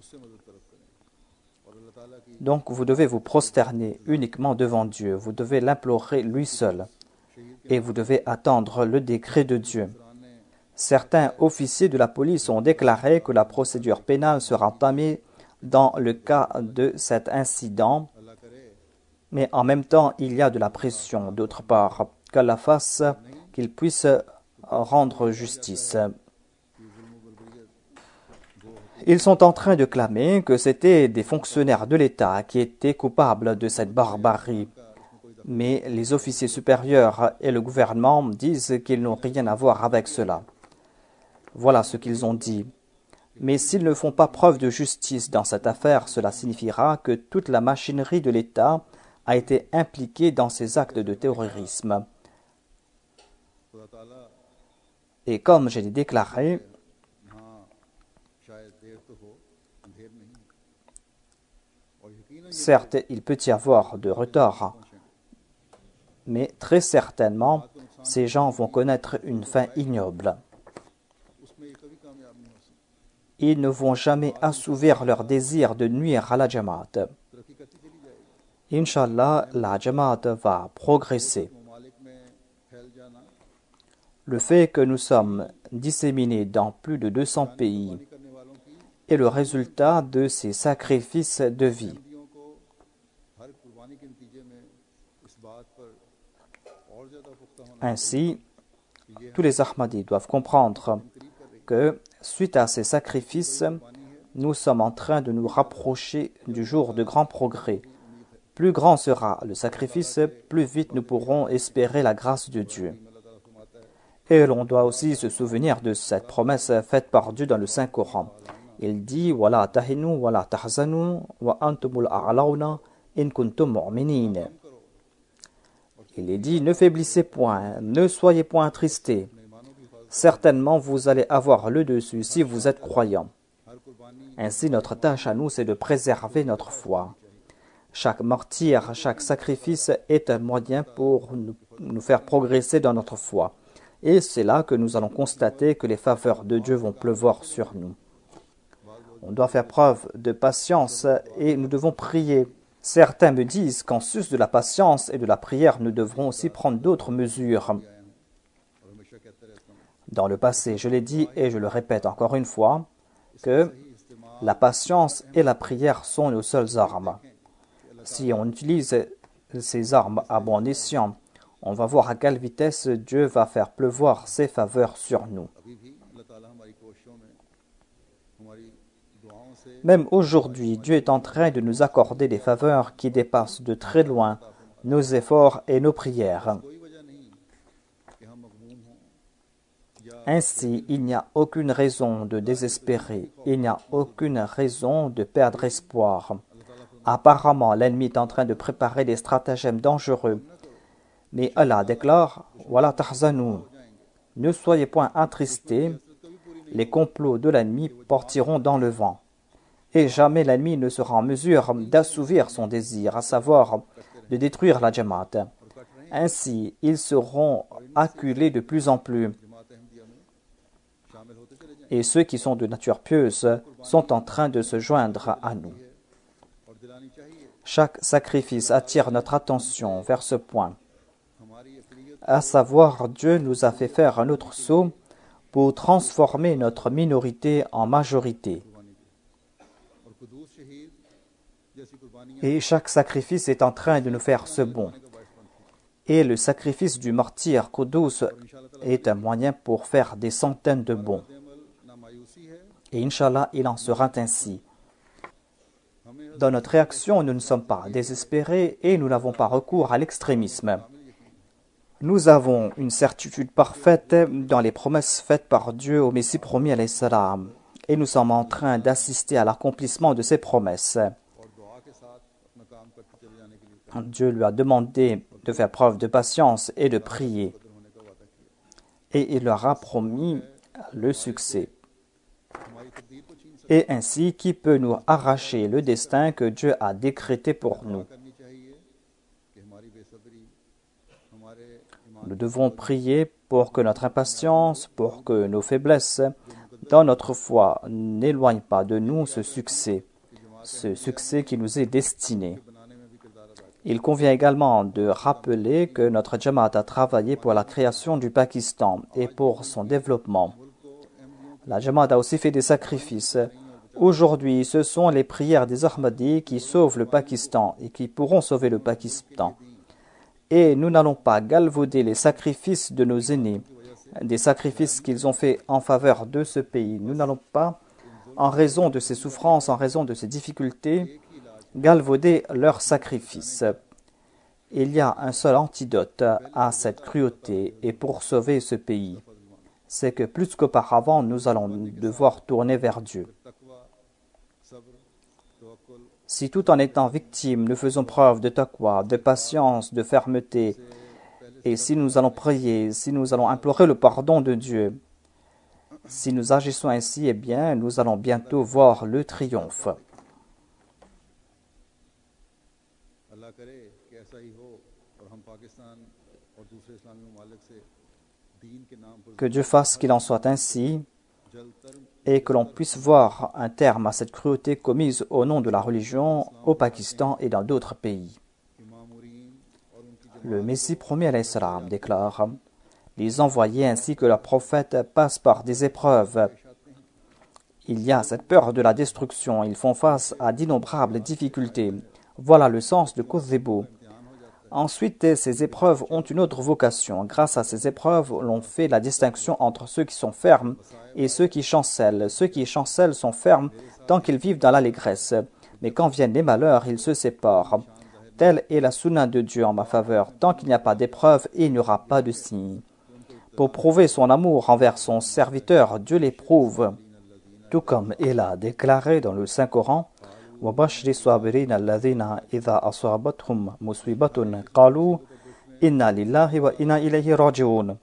Donc, vous devez vous prosterner uniquement devant Dieu. Vous devez l'implorer lui seul. Et vous devez attendre le décret de Dieu. Certains officiers de la police ont déclaré que la procédure pénale sera entamée dans le cas de cet incident. Mais en même temps, il y a de la pression. D'autre part, qu'Allah fasse qu'il puisse rendre justice. Ils sont en train de clamer que c'était des fonctionnaires de l'État qui étaient coupables de cette barbarie. Mais les officiers supérieurs et le gouvernement disent qu'ils n'ont rien à voir avec cela. Voilà ce qu'ils ont dit. Mais s'ils ne font pas preuve de justice dans cette affaire, cela signifiera que toute la machinerie de l'État a été impliquée dans ces actes de terrorisme. Et comme je l'ai déclaré, certes, il peut y avoir de retard, mais très certainement, ces gens vont connaître une fin ignoble. Ils ne vont jamais assouvir leur désir de nuire à la Jamaat. Inch'Allah, la Jamaat va progresser. Le fait que nous sommes disséminés dans plus de 200 pays est le résultat de ces sacrifices de vie. Ainsi, tous les Ahmadis doivent comprendre que, suite à ces sacrifices, nous sommes en train de nous rapprocher du jour de grand progrès. Plus grand sera le sacrifice, plus vite nous pourrons espérer la grâce de Dieu. Et l'on doit aussi se souvenir de cette promesse faite par Dieu dans le Saint-Coran. Il dit « Wala tahinu wala tahzanu wa antumul a'launa in kuntum mu'minin » Il est dit « Ne faiblissez point, ne soyez point attristés. Certainement vous allez avoir le dessus si vous êtes croyants. » Ainsi notre tâche à nous c'est de préserver notre foi. Chaque martyr, chaque sacrifice est un moyen pour nous faire progresser dans notre foi. Et c'est là que nous allons constater que les faveurs de Dieu vont pleuvoir sur nous. On doit faire preuve de patience et nous devons prier. Certains me disent qu'en sus de la patience et de la prière, nous devrons aussi prendre d'autres mesures. Dans le passé, je l'ai dit et je le répète encore une fois, que la patience et la prière sont nos seules armes. Si on utilise ces armes à bon escient, on va voir à quelle vitesse Dieu va faire pleuvoir ses faveurs sur nous. Même aujourd'hui, Dieu est en train de nous accorder des faveurs qui dépassent de très loin nos efforts et nos prières. Ainsi, il n'y a aucune raison de désespérer, il n'y a aucune raison de perdre espoir. Apparemment, l'ennemi est en train de préparer des stratagèmes dangereux, Mais Allah déclare « Wala tahzanu » Ne soyez point attristés, les complots de l'ennemi partiront dans le vent. Et jamais l'ennemi ne sera en mesure d'assouvir son désir, à savoir de détruire la Jamaat. Ainsi, ils seront acculés de plus en plus. Et ceux qui sont de nature pieuse sont en train de se joindre à nous. Chaque sacrifice attire notre attention vers ce point. À savoir, Dieu nous a fait faire un autre saut pour transformer notre minorité en majorité. Et chaque sacrifice est en train de nous faire ce bond. Et le sacrifice du martyr Qudus est un moyen pour faire des centaines de bons. Et Inch'Allah, il en sera ainsi. Dans notre réaction, nous ne sommes pas désespérés et nous n'avons pas recours à l'extrémisme. Nous avons une certitude parfaite dans les promesses faites par Dieu au Messie promis alayhi salam. Et nous sommes en train d'assister à l'accomplissement de ces promesses. Dieu lui a demandé de faire preuve de patience et de prier. Et il leur a promis le succès. Et ainsi, qui peut nous arracher le destin que Dieu a décrété pour nous? Nous devons prier pour que notre impatience, pour que nos faiblesses dans notre foi n'éloignent pas de nous ce succès qui nous est destiné. Il convient également de rappeler que notre Jamaat a travaillé pour la création du Pakistan et pour son développement. La Jamaat a aussi fait des sacrifices. Aujourd'hui, ce sont les prières des Ahmadis qui sauvent le Pakistan et qui pourront sauver le Pakistan. Et nous n'allons pas galvauder les sacrifices de nos aînés, des sacrifices qu'ils ont faits en faveur de ce pays. Nous n'allons pas, en raison de ces souffrances, en raison de ces difficultés, galvauder leurs sacrifices. Il y a un seul antidote à cette cruauté et pour sauver ce pays. C'est que plus qu'auparavant, nous allons devoir tourner vers Dieu. Si tout en étant victimes, nous faisons preuve de taqwa, de patience, de fermeté, et si nous allons prier, si nous allons implorer le pardon de Dieu, si nous agissons ainsi, eh bien, nous allons bientôt voir le triomphe. Que Dieu fasse qu'il en soit ainsi et que l'on puisse voir un terme à cette cruauté commise au nom de la religion au Pakistan et dans d'autres pays. Le Messie promis alayhi salam déclare « Les envoyés ainsi que leurs prophètes passent par des épreuves. Il y a cette peur de la destruction, ils font face à d'innombrables difficultés. Voilà le sens de Kuzibu. Ensuite, ces épreuves ont une autre vocation. Grâce à ces épreuves, l'on fait la distinction entre ceux qui sont fermes et ceux qui chancellent. Ceux qui chancellent sont fermes tant qu'ils vivent dans l'allégresse. Mais quand viennent les malheurs, ils se séparent. Telle est la sunna de Dieu en ma faveur. Tant qu'il n'y a pas d'épreuve, il n'y aura pas de signe. Pour prouver son amour envers son serviteur, Dieu l'éprouve. Tout comme il a déclaré dans le Saint-Coran, وَبَشْرِ الصَّابِرِينَ الَّذِينَ إِذَا أَصَابَتْهُمْ مُصِيبَةٌ قَالُوا إِنَّا لِلَّهِ وَإِنَّا إِلَيْهِ رَاجِعُونَ.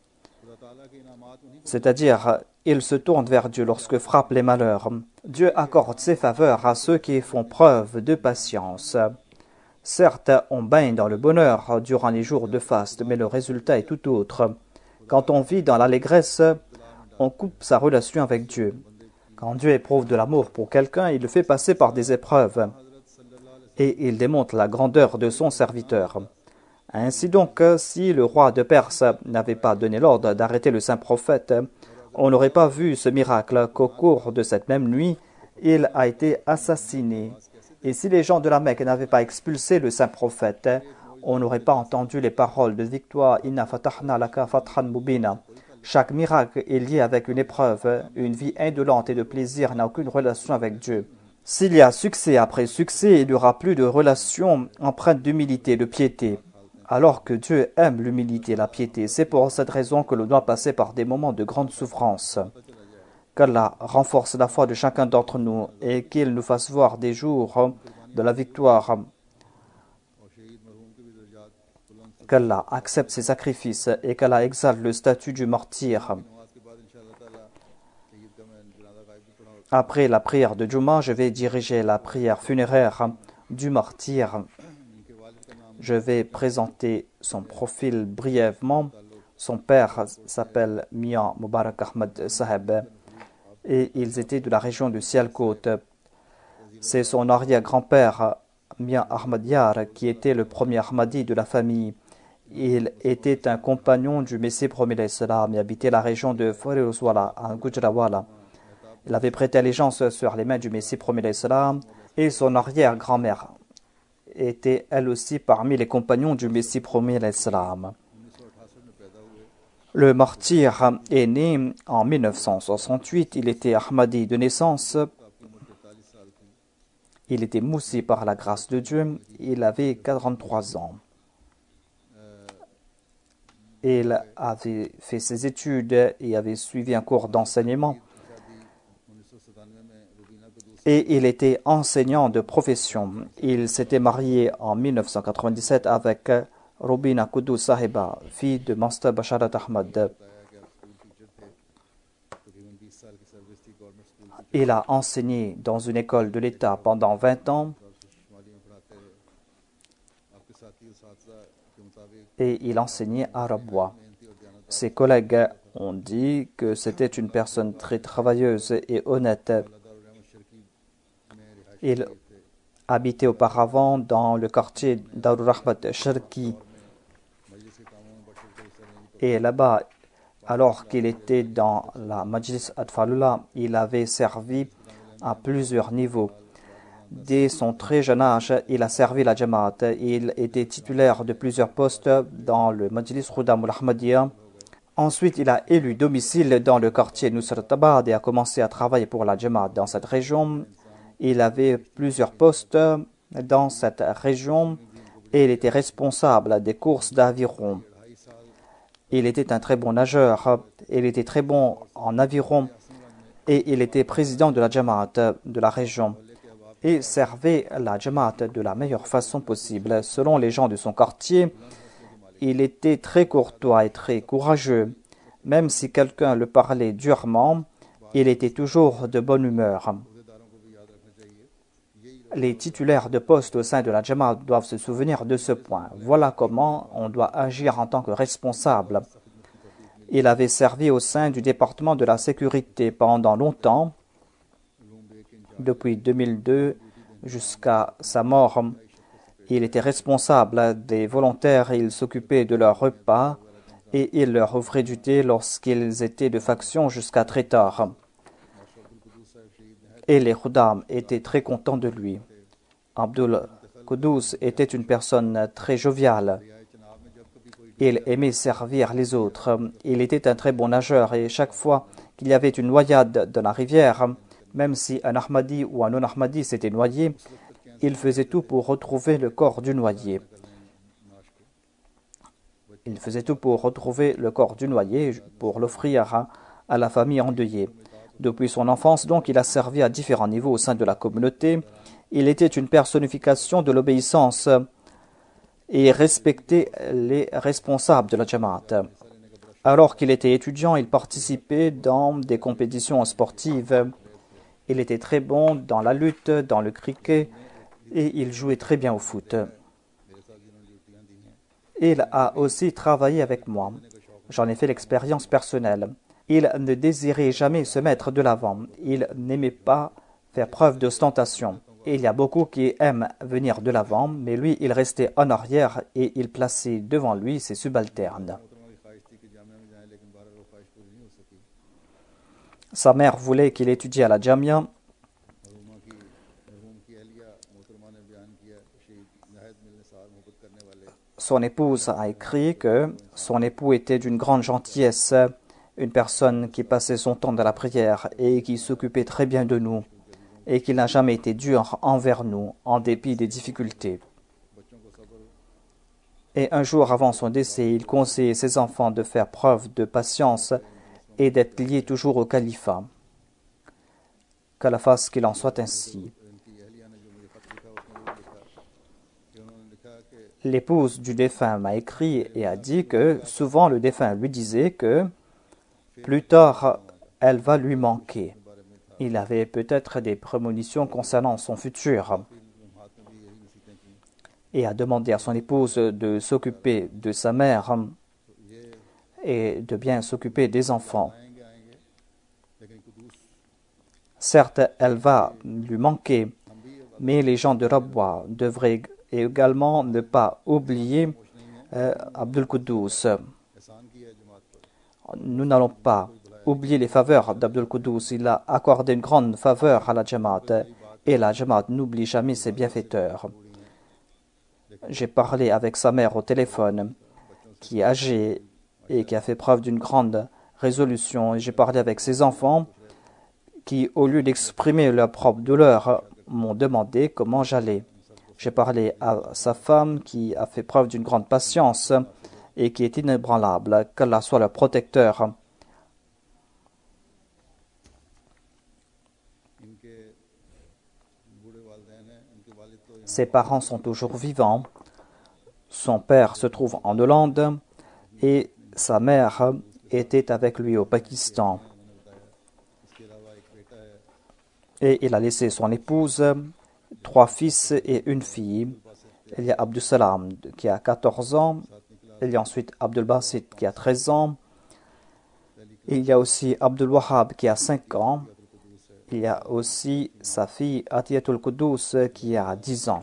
C'est-à-dire, ils se tournent vers Dieu lorsque frappent les malheurs. Dieu accorde ses faveurs à ceux qui font preuve de patience. Certes, on baigne dans le bonheur durant les jours de faste, mais le résultat est tout autre. Quand on vit dans l'allégresse, on coupe sa relation avec Dieu. Quand Dieu éprouve de l'amour pour quelqu'un, il le fait passer par des épreuves et il démontre la grandeur de son serviteur. Ainsi donc, si le roi de Perse n'avait pas donné l'ordre d'arrêter le saint prophète, on n'aurait pas vu ce miracle qu'au cours de cette même nuit, il a été assassiné. Et si les gens de la Mecque n'avaient pas expulsé le saint prophète, on n'aurait pas entendu les paroles de victoire « Inna fatahna laka fathan mubina ». Chaque miracle est lié avec une épreuve. Une vie indolente et de plaisir n'a aucune relation avec Dieu. S'il y a succès après succès, il n'y aura plus de relation empreinte d'humilité et de piété. Alors que Dieu aime l'humilité et la piété, c'est pour cette raison que l'on doit passer par des moments de grande souffrance. Qu'Allah renforce la foi de chacun d'entre nous et qu'il nous fasse voir des jours de la victoire. qu'Allah accepte ses sacrifices et qu'Allah exalte le statut du martyr. Après la prière de Juma, je vais diriger la prière funéraire du martyr. Je vais présenter son profil brièvement. Son père s'appelle Mian Mubarak Ahmad Saheb et ils étaient de la région de Sialkot. C'est son arrière-grand-père Mian Ahmad Yar qui était le premier Ahmadi de la famille. Il était un compagnon du Messie premier l'Islam et habitait la région de Firuzwala, en Gujranwala. Il avait prêté allégeance sur les mains du Messie premier l'Islam et son arrière-grand-mère était elle aussi parmi les compagnons du Messie premier l'Islam. Le martyr est né en 1968. Il était Ahmadi de naissance. Il était moussi par la grâce de Dieu. Il avait 43 ans. Il avait fait ses études et avait suivi un cours d'enseignement. Et il était enseignant de profession. Il s'était marié en 1997 avec Rubina Kudus Sahiba, fille de Master Basharat Ahmad. Il a enseigné dans une école de l'État pendant 20 ans et il enseignait à Rabwa. Ses collègues ont dit que c'était une personne très travailleuse et honnête. Il habitait auparavant dans le quartier Darul Rahmat Sharki. Et là-bas, alors qu'il était dans la Majlis Atfalullah, il avait servi à plusieurs niveaux. Dès son très jeune âge, il a servi la Jamaat. Il était titulaire de plusieurs postes dans le Majlis Khudam al-Ahmadiyya. Ensuite, il a élu domicile dans le quartier Nusratabad et a commencé à travailler pour la Jamaat dans cette région. Il avait plusieurs postes dans cette région et il était responsable des courses d'aviron. Il était un très bon nageur, il était très bon en aviron et il était président de la Jamaat de la région et servait la Jamaat de la meilleure façon possible. Selon les gens de son quartier, il était très courtois et très courageux. Même si quelqu'un le parlait durement, il était toujours de bonne humeur. Les titulaires de poste au sein de la Jamaat doivent se souvenir de ce point. Voilà comment on doit agir en tant que responsable. Il avait servi au sein du département de la sécurité pendant longtemps, depuis 2002 jusqu'à sa mort. Il était responsable des volontaires, il s'occupait de leurs repas et il leur offrait du thé lorsqu'ils étaient de faction jusqu'à très tard. Et les Khuddam étaient très contents de lui. Abdul Qudus était une personne très joviale. Il aimait servir les autres. Il était un très bon nageur et chaque fois qu'il y avait une noyade dans la rivière, même si un Ahmadi ou un non-Ahmadi s'était noyé, il faisait tout pour retrouver le corps du noyé. Il faisait tout pour retrouver le corps du noyé pour l'offrir à la famille endeuillée. Depuis son enfance, donc, il a servi à différents niveaux au sein de la communauté. Il était une personnification de l'obéissance et respectait les responsables de la Jamaat. Alors qu'il était étudiant, il participait dans des compétitions sportives. Il était très bon dans la lutte, dans le cricket et il jouait très bien au foot. Il a aussi travaillé avec moi. J'en ai fait l'expérience personnelle. Il ne désirait jamais se mettre de l'avant. Il n'aimait pas faire preuve d'ostentation. Et il y a beaucoup qui aiment venir de l'avant, mais lui, il restait en arrière et il plaçait devant lui ses subalternes. Sa mère voulait qu'il étudie à la Jamia. Son épouse a écrit que son époux était d'une grande gentillesse, une personne qui passait son temps dans la prière et qui s'occupait très bien de nous, et qu'il n'a jamais été dur envers nous, en dépit des difficultés. Et un jour avant son décès, il conseillait ses enfants de faire preuve de patience et d'être liés toujours au califat. Qu'Allah fasse qu'il en soit ainsi. L'épouse du défunt m'a écrit et a dit que souvent le défunt lui disait que plus tard, elle va lui manquer. Il avait peut-être des prémonitions concernant son futur et a demandé à son épouse de s'occuper de sa mère et de bien s'occuper des enfants. Certes, elle va lui manquer, mais les gens de Rabwa devraient également ne pas oublier Abdul Quddus. Nous n'allons pas oublier les faveurs d'Abdul Quddus. Il a accordé une grande faveur à la Jamaat et la Jamaat n'oublie jamais ses bienfaiteurs. J'ai parlé avec sa mère au téléphone, qui est âgée et qui a fait preuve d'une grande résolution. J'ai parlé avec ses enfants qui, au lieu d'exprimer leur propre douleur, m'ont demandé comment j'allais. J'ai parlé à sa femme qui a fait preuve d'une grande patience et qui est inébranlable. Qu'Allah soit leur protecteur. Ses parents sont toujours vivants. Son père se trouve en Hollande et sa mère était avec lui au Pakistan. Et il a laissé son épouse, 3 fils et une fille. Il y a Abdul Salam qui a 14 ans. Il y a ensuite Abdul Basit qui a 13 ans. Il y a aussi Abdul Wahab qui a 5 ans. Il y a aussi sa fille Atiyatul Quddus qui a 10 ans.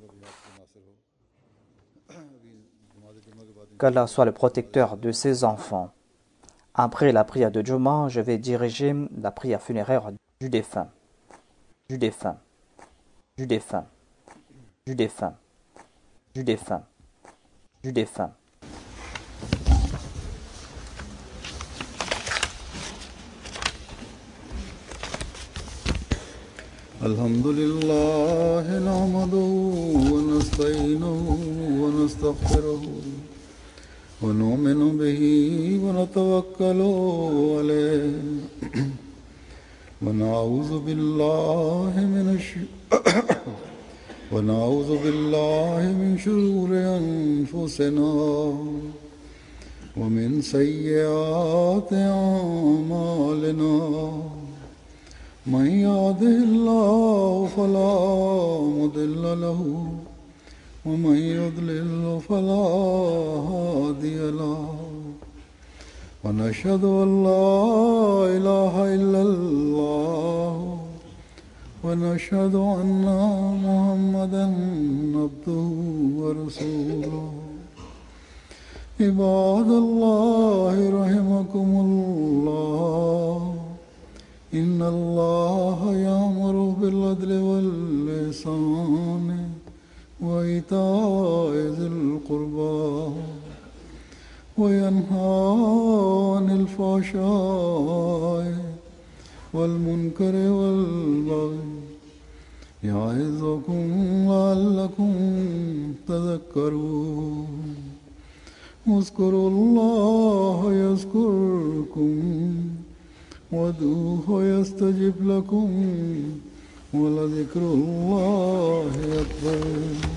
Qu'Allah soit le protecteur de ses enfants. Après la prière de Juma, je vais diriger la prière funéraire du défunt. Du défunt. Du défunt. Du défunt. Du défunt. Du défunt. Alhamdulillah nahmaduhu wa nasta'inuhu wa nastaghfiruhu wa nu'minu bihi wa natawakkalu alayhi wa na'udhu billahi min shururi anfusina wa min sayyiati a'malina. من يهده الله فلا مضل له ومن يضلل فلا هادي له ونشهد أن لا إله إلا الله ونشهد أن محمدا عبده ورسوله عباد الله رحمكم الله إن الله يأمر بالعدل والإحسان وإيتاء ذي القربى وينهى عن الفحشاء والمنكر والبغي يعظكم لعلكم تذكرون اذكروا الله يذكركم وادعوه يستجب لكم ولذكر الله أكبر.